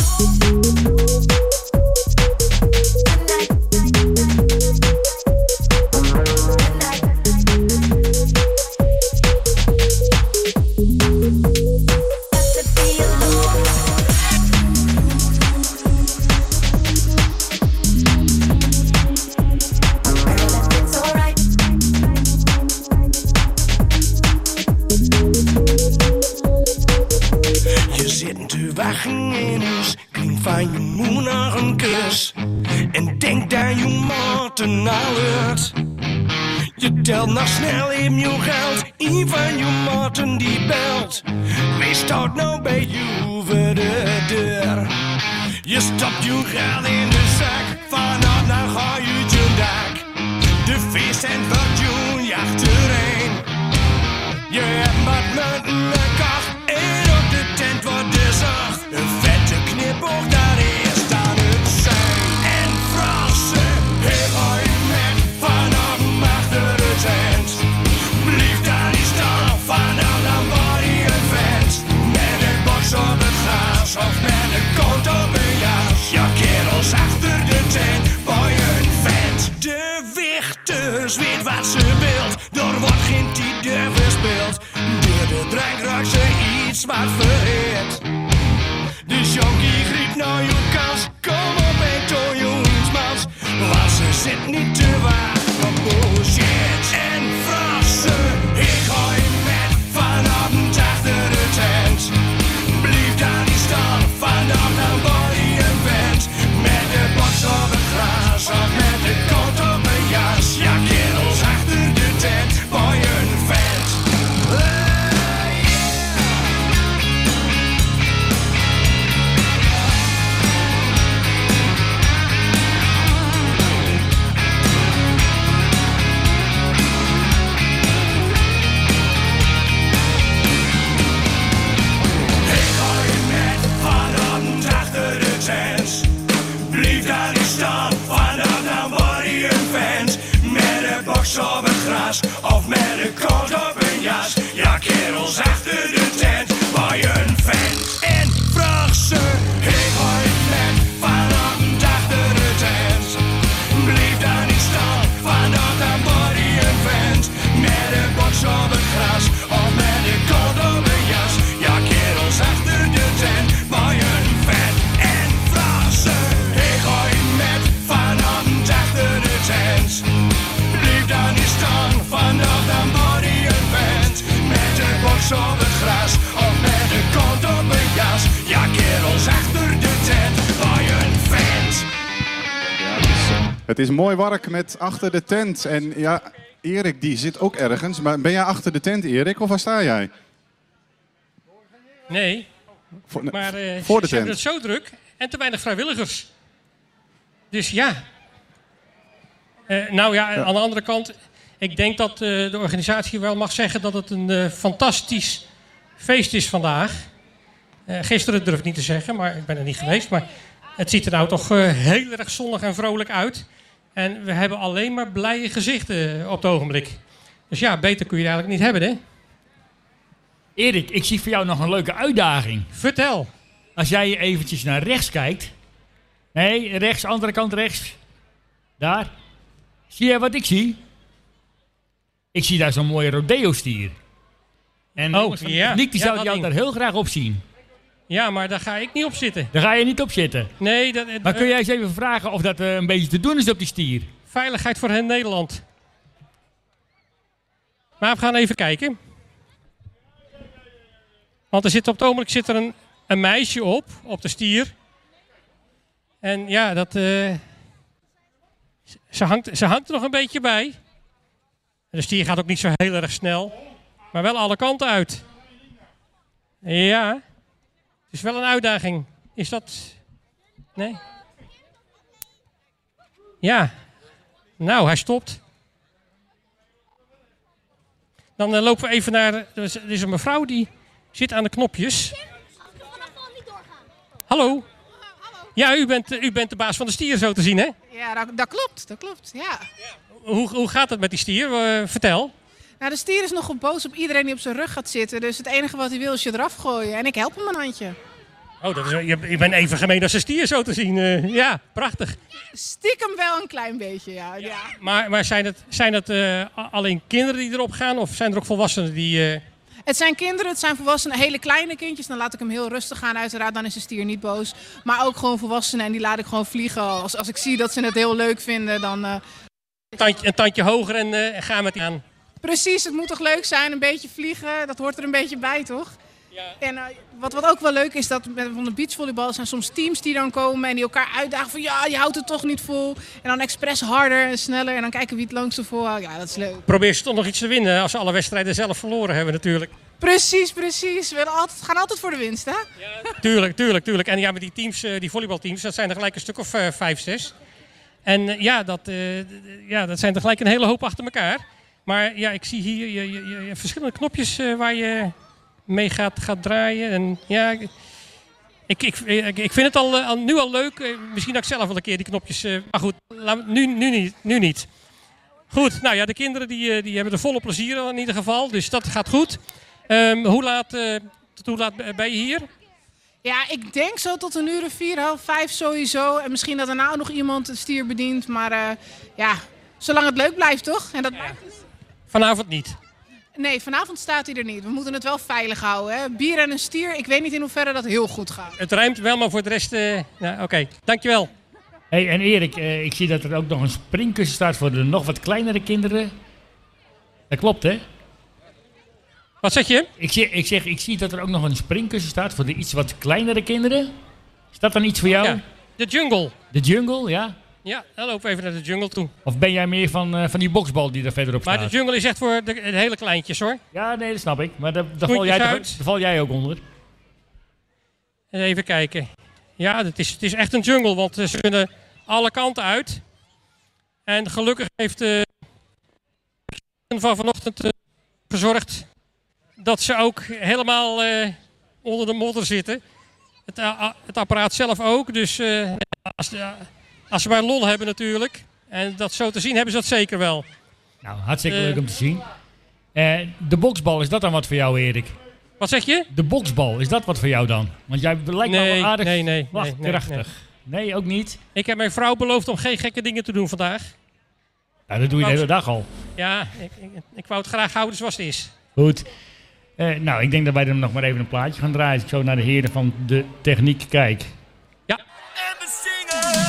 Je zit te wachten in huis, klinkt van je moe nog een kus. En denkt dat je maten alert. Je telt nog snel in je geld, een van je maten die belt. Wie staat nou bij je over de deur? Je stopt je geld in de zak, vanaf dan ga je je dak. De feest en wat je achtereen. Je hebt wat munten gekocht en op de tent wordt de zacht. Een vette knipoog, dat is dan het zijn. En frassen, hey, ga je met vanavond achter de tent. Blijf daar niet staan, vanavond dan word je een vent. Met een box op het gras of met een kont op een jas. Ja, kerels achter de tent, word je een vent. De wichters weet wat ze wilt, door wordt geen tijd verspeeld. Door de drank raakt ze iets wat verheert. De jonkie griep naar je kans, kom op en toon je mans. Want ze zit niet te wachten op bullshit. En frassen, ik ga je met vanavond achter de tent. Blijf daar niet staan, vanavond dan word je een vent. Met de box op het gras of met de kont op een jas. Ja, kerels achter de tent, word je een vent. Blijf daar niet staan, vanaf dan word je een vent. Met een box op het gras of met een kont op een jas. Ja, kerels achter de tent, word je een vent. En vraag ze, ik ga je met vanavond achter de tent. Blijf daar niet staan, vanaf dan word je een vent. Met een box op het gras of met een kont op een jas. Ja, kerels achter de tent, word je een vent. En vraag ze, ik ga je met vanavond achter de tent. Blijf daar niet staan, vanaf dan word je een vent. Met een box op het gras of met een kont op een jas. Ja, kerels achter de tent, word je een vent. Het is mooi werk met achter de tent. En ja, Erik die zit ook ergens. Maar ben jij achter de tent, Erik, of waar sta jij? Nee, maar voor de ze hebben tent. het zo druk en te weinig vrijwilligers. Dus ja. Nou ja, aan de andere kant, ik denk dat de organisatie wel mag zeggen dat het een fantastisch feest is vandaag. Gisteren durf ik niet te zeggen, maar ik ben er niet geweest. Maar het ziet er nou toch heel erg zonnig en vrolijk uit. En we hebben alleen maar blije gezichten op het ogenblik. Dus ja, beter kun je het eigenlijk niet hebben, hè? Erik, ik zie voor jou nog een leuke uitdaging. Vertel. Als jij eventjes naar rechts kijkt. Nee, rechts, andere kant rechts. Daar. Zie jij wat ik zie? Ik zie daar zo'n mooie rodeo-stier. En Oh, jongens van de ja. techniek die Ja, zouden dat jou ding. daar heel graag op zien. Ja, maar daar ga ik niet op zitten. Daar ga je niet op zitten? Nee. Maar kun jij eens even vragen of dat een beetje te doen is op die stier? Veiligheid voor heel Nederland. Maar we gaan even kijken. Want op het ogenblik zit er een meisje op de stier. En ja, ze hangt er nog een beetje bij. De stier gaat ook niet zo heel erg snel. Maar wel alle kanten uit. Ja. Het is wel een uitdaging. Is dat... Nee? Ja. Nou, hij stopt. Dan lopen we even naar... Er is een mevrouw die zit aan de knopjes. Hallo. Ja, u bent de baas van de stier zo te zien, hè? Ja, dat klopt, ja. Hoe gaat het met die stier? Vertel. Nou, de stier is nogal boos op iedereen die op zijn rug gaat zitten. Dus het enige wat hij wil is je eraf gooien. En ik help hem een handje. Oh, je bent even gemeen als een stier zo te zien. Ja, prachtig. Stiekem wel een klein beetje, ja. Maar zijn het alleen kinderen die erop gaan? Of zijn er ook volwassenen die... Het zijn kinderen, het zijn volwassenen, hele kleine kindjes. Dan laat ik hem heel rustig gaan, uiteraard. Dan is de stier niet boos. Maar ook gewoon volwassenen en die laat ik gewoon vliegen. Als ik zie dat ze het heel leuk vinden, dan... Een tandje hoger en ga met die aan. Precies, het moet toch leuk zijn, een beetje vliegen. Dat hoort er een beetje bij, toch? Ja. En wat ook wel leuk is, dat van de beachvolleybal zijn soms teams die dan komen en die elkaar uitdagen van ja, je houdt het toch niet vol. En dan expres harder en sneller en dan kijken wie het langste volhoudt. Ja, dat is leuk. Probeer ze toch nog iets te winnen als ze alle wedstrijden zelf verloren hebben natuurlijk. Precies. We gaan altijd voor de winst, hè? Ja, tuurlijk. En ja, met die teams, die volleybalteams, dat zijn er gelijk een stuk of 5, 6. En dat zijn er gelijk een hele hoop achter elkaar. Maar ja, ik zie hier je verschillende knopjes waar je mee gaat draaien. En ja, ik vind het nu al leuk. Misschien dat ik zelf wel een keer die knopjes... maar goed, nu niet. Goed, nou ja, de kinderen die hebben er volle plezier in ieder geval. Dus dat gaat goed. Hoe laat ben je hier? Ja, ik denk zo tot 4:30, 5 sowieso. En misschien dat daarna nog iemand de stier bedient. Maar zolang het leuk blijft, toch? En dat blijft dus... Vanavond niet? Nee, vanavond staat hij er niet. We moeten het wel veilig houden. Hè? Bier en een stier, ik weet niet in hoeverre dat heel goed gaat. Het ruimt wel, maar voor de rest... Oké, dankjewel. Hey, en Erik, ik zie dat er ook nog een springkussen staat voor de nog wat kleinere kinderen. Dat klopt, hè? Wat zeg je? Ik zie dat er ook nog een springkussen staat voor de iets wat kleinere kinderen. Is dat dan iets voor jou? Ja, de jungle. De jungle, ja. Ja, dan lopen we even naar de jungle toe. Of ben jij meer van die boksbal die er verderop staat? Maar de jungle is echt voor de hele kleintjes, hoor. Ja, nee, dat snap ik. Maar daar val jij ook onder. Even kijken. Ja, het is echt een jungle, want ze kunnen alle kanten uit. En gelukkig heeft van vanochtend gezorgd dat ze ook helemaal onder de modder zitten. Het apparaat zelf ook, dus als ze maar lol hebben natuurlijk. En dat zo te zien hebben ze dat zeker wel. Nou, hartstikke leuk om te zien. De boksbal, is dat dan wat voor jou, Erik? Wat zeg je? De boksbal, is dat wat voor jou dan? Want jij lijkt me wel aardig nee, krachtig. Nee, ook niet? Ik heb mijn vrouw beloofd om geen gekke dingen te doen vandaag. Nou, dat doe je de hele dag al. Ja, ik wou het graag houden zoals het is. Goed. Nou, ik denk dat wij dan nog maar even een plaatje gaan draaien. Als ik zo naar de heren van de techniek kijk. Ja. En we zingen.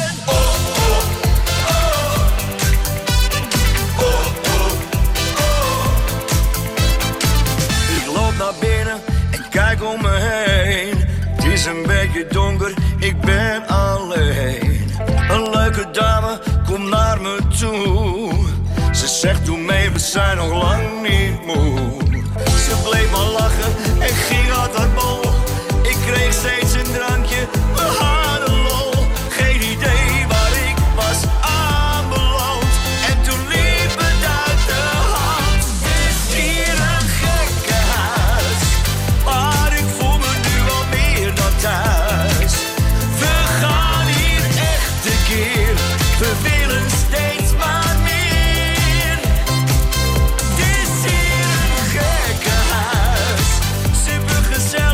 Ik loop naar binnen en kijk om me heen. Het is een beetje donker, ik ben alleen. Een leuke dame komt naar me toe. Ze zegt doe mee, we zijn nog lang niet moe. Ze bleef maar lachen en ging uit haar bol. Ik kreeg steeds een drankje, we hadden lol. Geen idee waar ik was aanbeland. En toen liep het uit de hand. Het is hier een gekkenhuis, maar ik voel me nu al meer dan thuis. We gaan hier echt een keer, we willen steeds maar meer. Het is hier een gekkenhuis, super gezellig.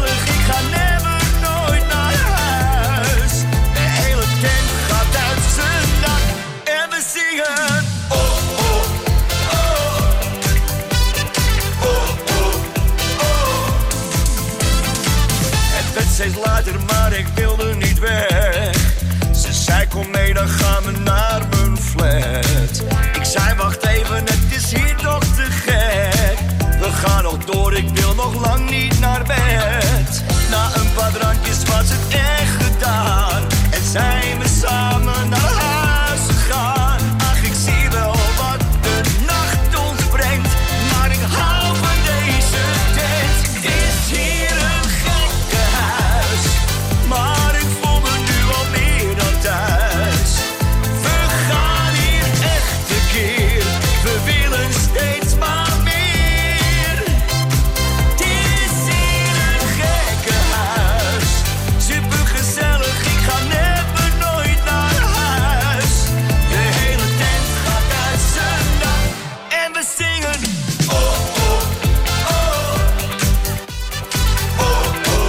maar ik wilde niet weg. Ze zei kom mee, dan gaan we naar mijn flat. Ik zei wacht even, het is hier toch te gek. We gaan nog door, ik wil nog lang niet naar bed. Na een paar drankjes was het echt gedaan. En zijn we samen naar huis gegaan. Ach, ik zie wel wat de nacht ons brengt. Maar ik hou van deze tent. Het is hier een gekkenhuis. Maar ik voel me nu al meer dan thuis. We gaan hier echt tekeer. We willen steeds maar meer. Het is hier een gekkenhuis. Super gezellig, ik ga never nooit naar huis. De hele tent gaat uit zijn dak. En we zingen. Oh, oh, oh. Oh, oh, oh.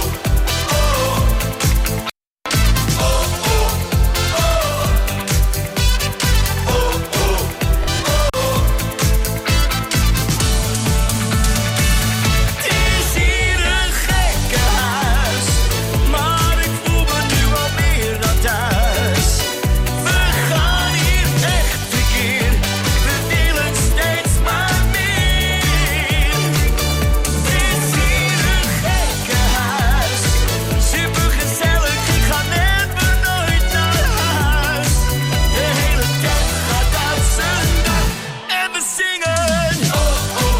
Het is hier een gekkenhuis, maar ik voel me nu al meer dan thuis. We gaan hier echt tekeer, we willen steeds maar meer. Het is hier een gekkenhuis, super gezellig, ik ga never nooit naar huis. De hele tent gaat uit zijn dak en we zingen. Oh, oh, oh.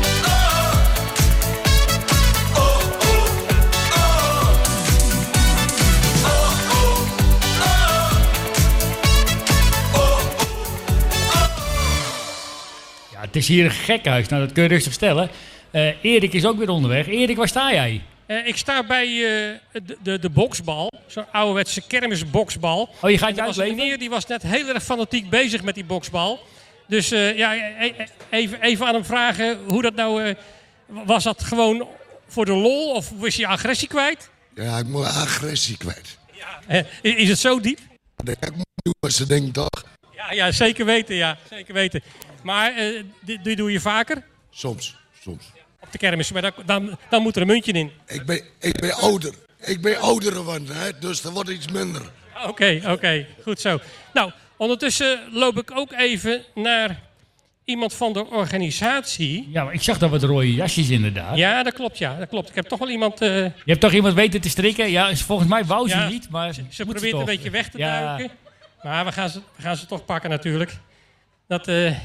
Ja, het is hier een gekhuis. Nou, dat kun je rustig stellen. Erik is ook weer onderweg. Erik, waar sta jij? Ik sta bij de boksbal. Zo'n ouderwetse kermisboksbal. Oh, je gaat En je er was een uitleven? meneer die was net heel erg fanatiek bezig met die boksbal. Dus even aan hem vragen hoe dat nou... was dat gewoon voor de lol of was je agressie kwijt? Ja, ik moet agressie kwijt. Is het zo diep? Dat kan ik niet doen wat ze denkt toch? Ja, zeker weten. Ja, zeker weten. Maar dit doe je vaker? Soms. Op de kermis, maar dan moet er een muntje in. Ik ben ouder. Ik ben ouder geworden, hè, dus er wordt iets minder. Oké, goed zo. Nou, ondertussen loop ik ook even naar iemand van de organisatie. Ja, maar ik zag daar wat rode jasjes inderdaad. Ja, dat klopt. Ik heb toch wel iemand... Je hebt toch iemand weten te strikken? Ja, volgens mij wou ze niet, maar ze probeert een beetje weg te duiken. Maar we gaan ze toch pakken natuurlijk. Dat...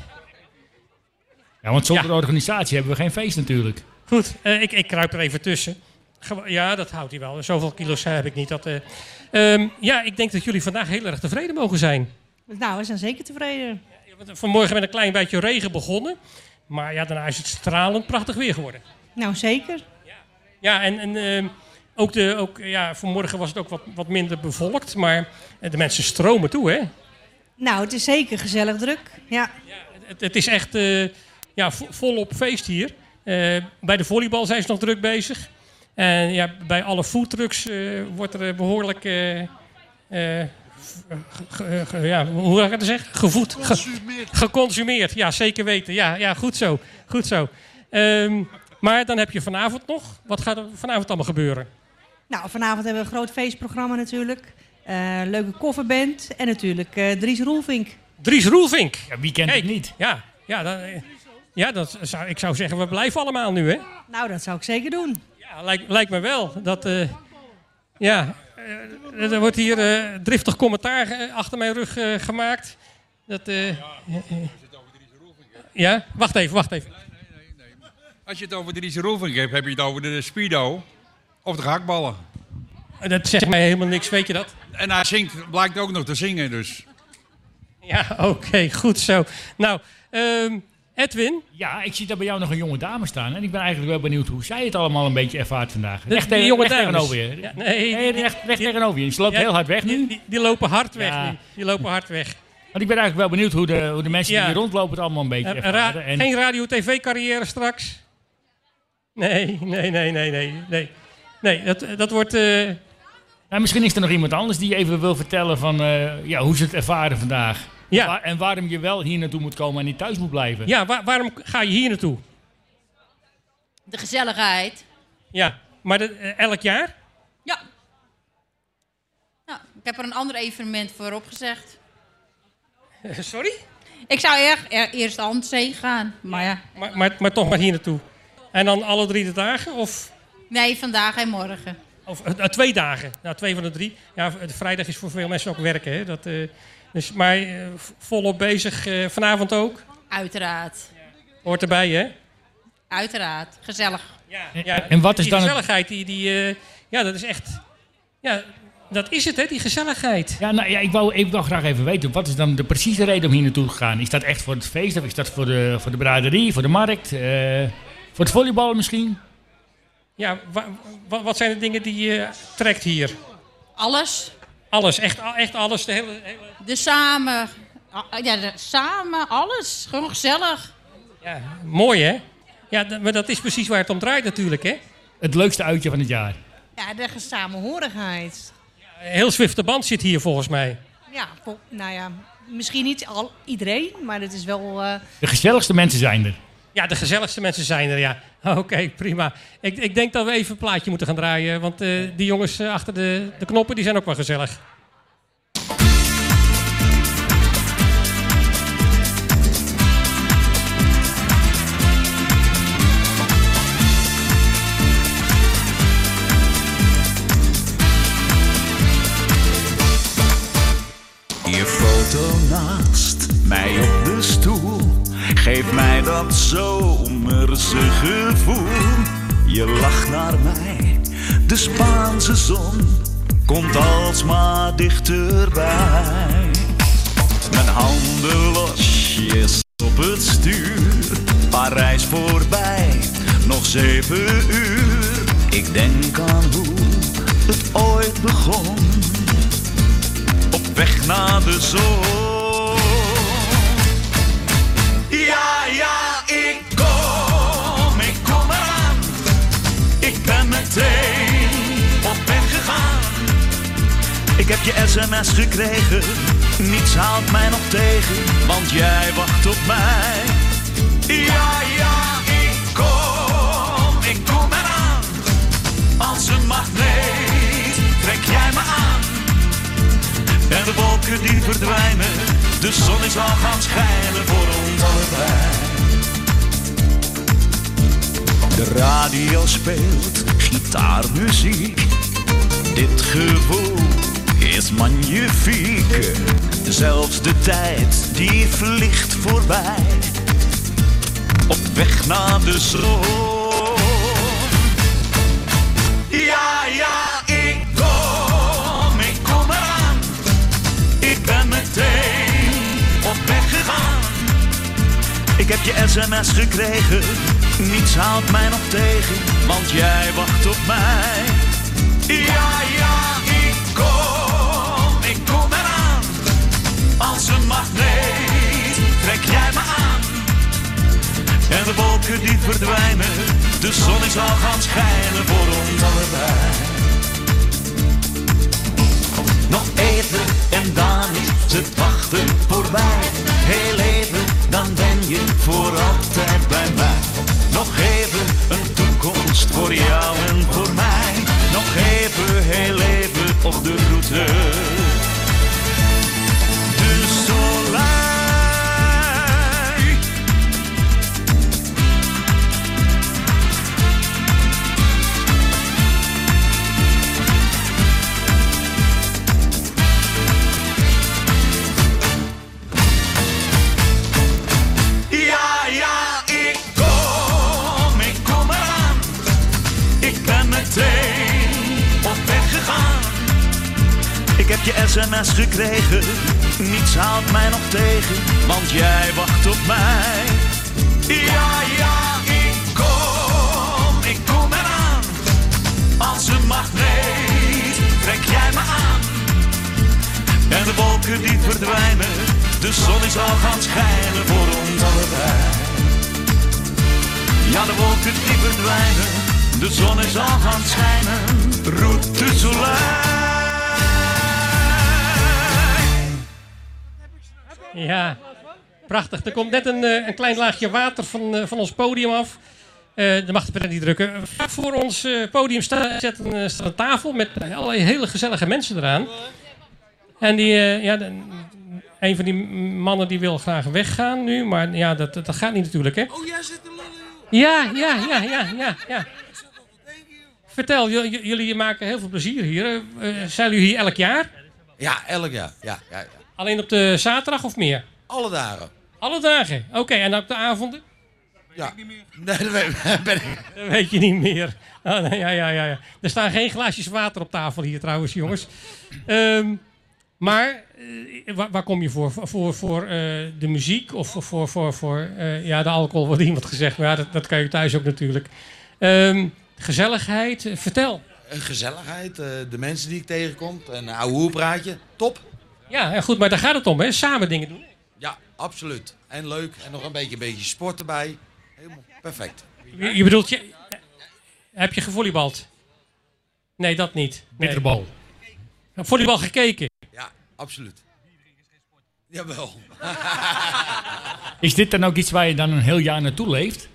Ja, want zonder organisatie hebben we geen feest natuurlijk. Goed, ik kruip er even tussen. Ja, dat houdt hij wel. Zoveel kilo's heb ik niet. Ik denk dat jullie vandaag heel erg tevreden mogen zijn. Nou, we zijn zeker tevreden. Vanmorgen met een klein beetje regen begonnen. Maar ja, daarna is het stralend prachtig weer geworden. Nou, zeker. Ja, en vanmorgen was het ook wat minder bevolkt. Maar de mensen stromen toe, hè? Nou, het is zeker gezellig druk. Ja. Het is echt volop feest hier. Bij de volleybal zijn ze nog druk bezig. En ja, bij alle foodtrucks wordt er behoorlijk... hoe ga ik het zeggen? Geconsumeerd. Ja, zeker weten. Ja, goed zo. Maar dan heb je vanavond nog. Wat gaat er vanavond allemaal gebeuren? Nou, vanavond hebben we een groot feestprogramma natuurlijk. Leuke kofferband. En natuurlijk Dries Roelvink. Dries Roelvink? Ja, wie kent het niet? Ik zou zeggen, we blijven allemaal nu, hè? Nou, dat zou ik zeker doen. Ja, lijkt me wel. Er wordt hier driftig commentaar achter mijn rug gemaakt. Ja, wacht even. Nee. Als je het over Dries Roelvink hebt, heb je het over de speedo of de gehaktballen. Dat zegt mij helemaal niks, weet je dat? En hij zingt, blijkt ook nog te zingen, dus. Ja, oké, goed zo. Nou, Edwin? Ja, ik zie daar bij jou nog een jonge dame staan. En ik ben eigenlijk wel benieuwd hoe zij het allemaal een beetje ervaart vandaag. Recht tegenover je. Ja, recht tegenover je. Ze loopt heel hard weg nu. Die lopen hard weg nu. Die lopen hard weg. Want ik ben eigenlijk wel benieuwd hoe de mensen die hier rondlopen het allemaal een beetje ervaren. Geen radio-tv-carrière straks? Nee. Nee, dat wordt... Nou, misschien is er nog iemand anders die even wil vertellen van hoe ze het ervaren vandaag. Ja. En waarom je wel hier naartoe moet komen en niet thuis moet blijven. Ja, waarom ga je hier naartoe? De gezelligheid. Ja, maar elk jaar? Ja. heb er een ander evenement voor opgezegd. Sorry? Ik zou eerst Amstzee gaan, maar ja. Maar toch maar hier naartoe. En dan alle 3 de dagen? Of? Nee, vandaag en morgen. Of 2 dagen. Nou, 2 van de 3. Ja, de vrijdag is voor veel mensen ook werken. Hè? Dus, maar volop bezig. Vanavond ook? Uiteraard. Hoort erbij, hè? Uiteraard. Gezellig. Ja, en wat is die dan gezelligheid, ja, dat is echt... Ja, dat is het, hè, die gezelligheid. Ja, nou, ja, ik wou graag even weten, wat is dan de precieze reden om hier naartoe te gaan? Is dat echt voor het feest of is dat voor de braderie, voor de markt, voor het volleybal misschien? Ja, wat zijn de dingen die je trekt hier? Alles. Alles, echt alles. De hele... Samen, alles. Gewoon gezellig. Ja, mooi hè? Ja, maar dat is precies waar het om draait natuurlijk hè? Het leukste uitje van het jaar. Ja, de samenhorigheid. Heel Zwifterband zit hier volgens mij. Ja, nou ja, misschien niet iedereen, maar het is wel... De gezelligste mensen zijn er. Ja, de gezelligste mensen zijn er, ja. Oké, prima. Ik denk dat we even een plaatje moeten gaan draaien, want die jongens achter de knoppen die zijn ook wel gezellig. Je foto naast mij op de stoel geeft mij dat zomerse gevoel. Je lacht naar mij, de Spaanse zon komt alsmaar dichterbij. Mijn handen losjes op het stuur, Parijs voorbij, nog 7 uur. Ik denk aan hoe het ooit begon, op weg naar de zon. Ja, ik kom eraan. Ik ben meteen op weg gegaan. Ik heb je sms gekregen, niets houdt mij nog tegen, want jij wacht op mij. Ja, ik kom eraan. Als een magneet trek jij me aan. En de wolken die verdwijnen, de zon is al gaan schijnen voor ons allebei. De radio speelt gitaarmuziek, dit gevoel is magnifiek. Zelfs de tijd die vliegt voorbij, op weg naar de zon. Ja, ik kom eraan. Ik ben meteen op weg gegaan. Ik heb je sms gekregen, niets houdt mij nog tegen, want jij wacht op mij. Ja, ik kom eraan. Als een magneet trek jij me aan. En de wolken die verdwijnen, de zon is al gaan schijnen voor ons allebei. Nog even en dan is het wachten voorbij. Heel even, dan ben je voor altijd bij mij. Nog even een toekomst voor jou en voor mij. Nog even, heel even op de route. De Soleil. Ik heb je sms gekregen, niets houdt mij nog tegen, want jij wacht op mij. Ja, ik kom eraan. Als een magneet trek jij me aan. En de wolken die verdwijnen, de zon is al gaan schijnen voor ons allebei. Ja, de wolken die verdwijnen, de zon is al gaan schijnen. Route Soleil. Ja, prachtig. Er komt net een klein laagje water van ons podium af. Dat mag de pret niet drukken. Voor ons podium staat een tafel met allerlei hele gezellige mensen eraan. En een van die mannen die wil graag weggaan nu, maar ja, dat gaat niet natuurlijk, hè? Oh, jij zit te lullen, joh. Ja. Vertel, jullie maken heel veel plezier hier. Zijn jullie hier elk jaar? Ja, elk jaar. Ja. Alleen op de zaterdag of meer? Alle dagen. Alle dagen? Oké, en op de avonden? Ja. Nee, dat weet je niet meer. Oh, nee, ja. Er staan geen glaasjes water op tafel hier trouwens, jongens. Maar waar kom je voor? Voor de muziek of voor de alcohol, wordt iemand gezegd. Maar ja, dat kan je thuis ook natuurlijk. Gezelligheid, vertel. Gezelligheid, de mensen die ik tegenkom, een ouwe hoerpraatje, top. Ja, goed, maar daar gaat het om, hè? Samen dingen doen. Ja, absoluut. En leuk. En nog een beetje sport erbij. Helemaal perfect. Je bedoelt, heb je gevolleybald? Nee, dat niet. Bitterbal. Volleybal gekeken? Ja, absoluut. Jawel. Is dit dan ook iets waar je dan een heel jaar naartoe leeft?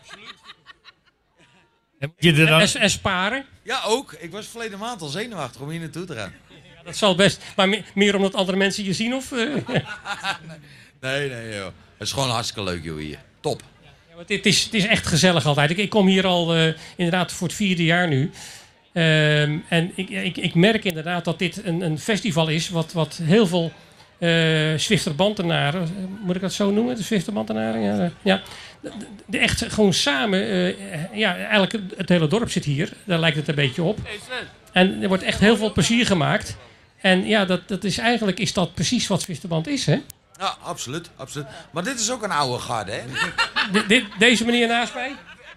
Absoluut. En sparen? Ja, ook. Ik was verleden maand al zenuwachtig om hier naartoe te gaan. Ja, dat zal best. Maar meer omdat andere mensen je zien, of? Nee, joh. Het is gewoon hartstikke leuk, joh, hier. Top. Ja, het is echt gezellig altijd. Ik kom hier al inderdaad voor het 4e jaar nu. En ik merk inderdaad dat dit een festival is wat heel veel Zwifterbantenaren, moet ik dat zo noemen? De Zwifterbantenaren? Ja. Echt gewoon samen, eigenlijk het hele dorp zit hier. Daar lijkt het een beetje op. En er wordt echt heel veel plezier gemaakt. En ja, dat is eigenlijk is dat precies wat Zwifterband is, hè? Ja, absoluut. Maar dit is ook een oude garde, hè? Deze meneer naast mij?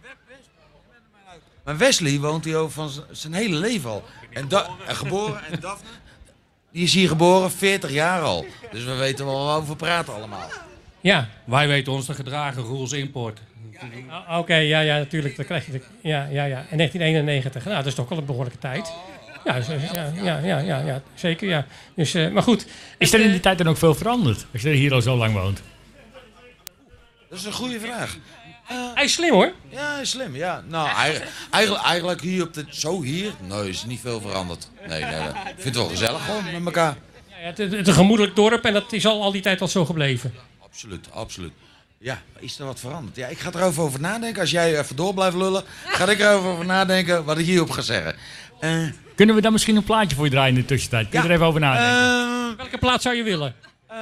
Maar Wesley woont hier van zijn hele leven al. En geboren, en Daphne, die is hier geboren, 40 jaar al. Dus we weten wel waar we over praten allemaal. Ja. Wij weten ons te gedragen, rules import. Oké, ja, natuurlijk. Dan krijg je ja. In 1991. Nou, dat is toch wel een behoorlijke tijd. Ja, zeker, ja. Dus, maar goed. Is er in die tijd dan ook veel veranderd? Als je hier al zo lang woont. Dat is een goede vraag. Hij is slim, hoor. Ja, hij is slim, ja. Nou, eigenlijk hier op hier, nee, is niet veel veranderd. Nee. Ik vind het wel gezellig gewoon met elkaar. Ja, het is een gemoedelijk dorp en dat is al die tijd al zo gebleven. Absoluut. Ja, is er wat veranderd? Ja, ik ga erover over nadenken. Als jij even door blijft lullen, ga ik erover nadenken wat ik hierop ga zeggen. Kunnen we dan misschien een plaatje voor je draaien in de tussentijd? Kun je er even over nadenken? Welke plaat zou je willen?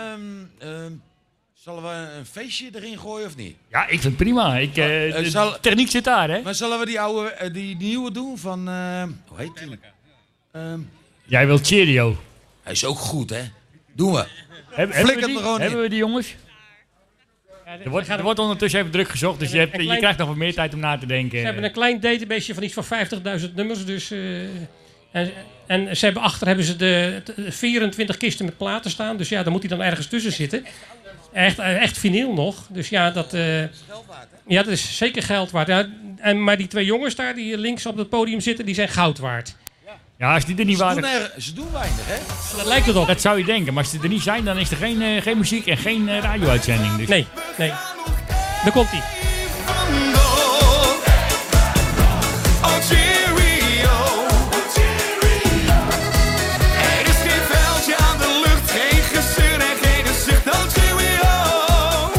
Zullen we een feestje erin gooien of niet? Ja, ik vind het prima. De techniek zit daar, hè? Maar zullen we die nieuwe doen van... hoe heet die? Jij wilt Cheerio. Hij is ook goed, hè? Doen we. Hebben we die jongens? Ja, er wordt ondertussen even druk gezocht, dus je krijgt nog wat meer tijd om na te denken. Ze hebben een klein database van iets van 50.000 nummers. Dus, en ze hebben ze de 24 kisten met platen staan. Dus ja, daar moet hij dan ergens tussen zitten. Echt vinyl nog. Dus ja, dat is zeker geld waard. Ja, maar die 2 jongens daar die links op het podium zitten, die zijn goud waard. Ja, als die er niet waren... Ze doen weinig, hè? Dat lijkt het op. Dat zou je denken. Maar als die er niet zijn, dan is er geen muziek en geen radio-uitzending. Dus. Nee. Daar komt hij. Er is geen vuiltje aan de lucht, geen gezeur en geen zucht. Oh, cheerio.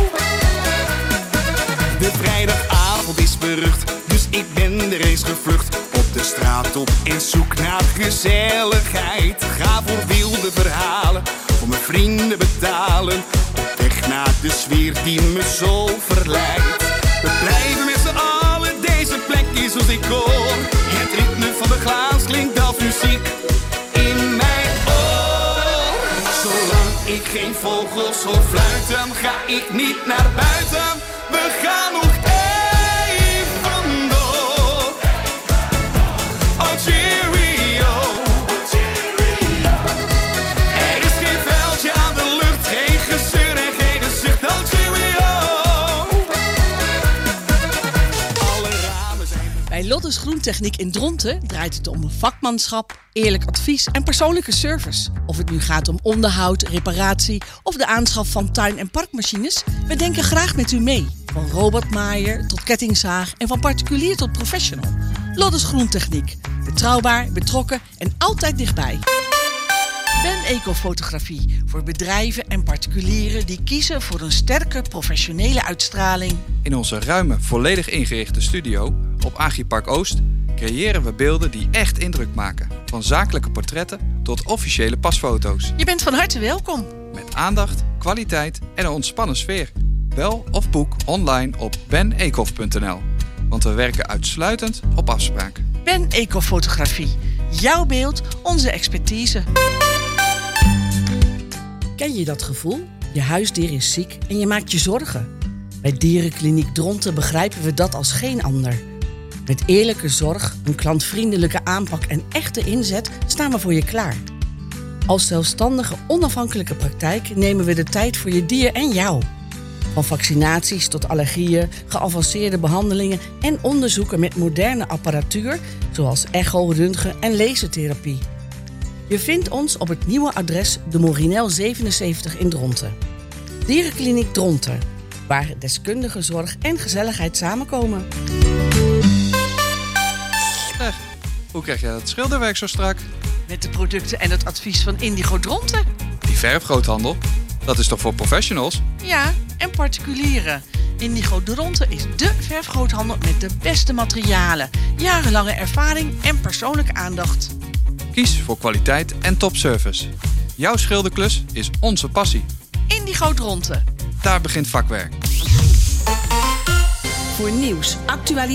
De vrijdagavond is berucht, dus ik ben er eens gevlucht. Op de straat op en zoek naar gezelligheid. Ga voor wilde verhalen, voor mijn vrienden betalen. Op weg naar de sfeer die me zo verleidt. We blijven met z'n allen, deze plek is als ik hoor. Het ritme van de glaas klinkt als muziek in mijn oor. Zolang ik geen vogels hoor fluiten, ga ik niet naar buiten. We gaan nog even door. Oh, cheerio. Er is geen vuiltje aan de lucht, geen gezeur en geen zucht. Oh, cheerio. Alle ramen zijn... Bij Lottes Groentechniek in Dronten draait het om vakmanschap, eerlijk advies en persoonlijke service. Of het nu gaat om onderhoud, reparatie of de aanschaf van tuin- en parkmachines, we denken graag met u mee. Van robotmaaier tot kettingzaag en van particulier tot professional. Lottes Groentechniek. Betrouwbaar, betrokken en altijd dichtbij. Ben Ecofotografie voor bedrijven en particulieren die kiezen voor een sterke professionele uitstraling. In onze ruime, volledig ingerichte studio op Agripark Oost creëren we beelden die echt indruk maken. Van zakelijke portretten tot officiële pasfoto's. Je bent van harte welkom. Met aandacht, kwaliteit en een ontspannen sfeer. Bel of boek online op benecof.nl. Want we werken uitsluitend op afspraak. Ben Ecofotografie. Jouw beeld, onze expertise. Ken je dat gevoel? Je huisdier is ziek en je maakt je zorgen. Bij Dierenkliniek Dronten begrijpen we dat als geen ander. Met eerlijke zorg, een klantvriendelijke aanpak en echte inzet staan we voor je klaar. Als zelfstandige, onafhankelijke praktijk nemen we de tijd voor je dier en jou. Van vaccinaties tot allergieën, geavanceerde behandelingen en onderzoeken met moderne apparatuur, zoals echo, röntgen en lasertherapie. Je vindt ons op het nieuwe adres de Morinel 77 in Dronten. Dierenkliniek Dronten, waar deskundige zorg en gezelligheid samenkomen. Hoe krijg je dat schilderwerk zo strak? Met de producten en het advies van Indigo Dronten. Die verfgroothandel, dat is toch voor professionals? Ja, en particulieren. Indigo Dronten is dé verfgroothandel met de beste materialen, jarenlange ervaring en persoonlijke aandacht. Kies voor kwaliteit en topservice. Jouw schilderklus is onze passie. Indigo Dronten. Daar begint vakwerk. Voor nieuws, actualiteit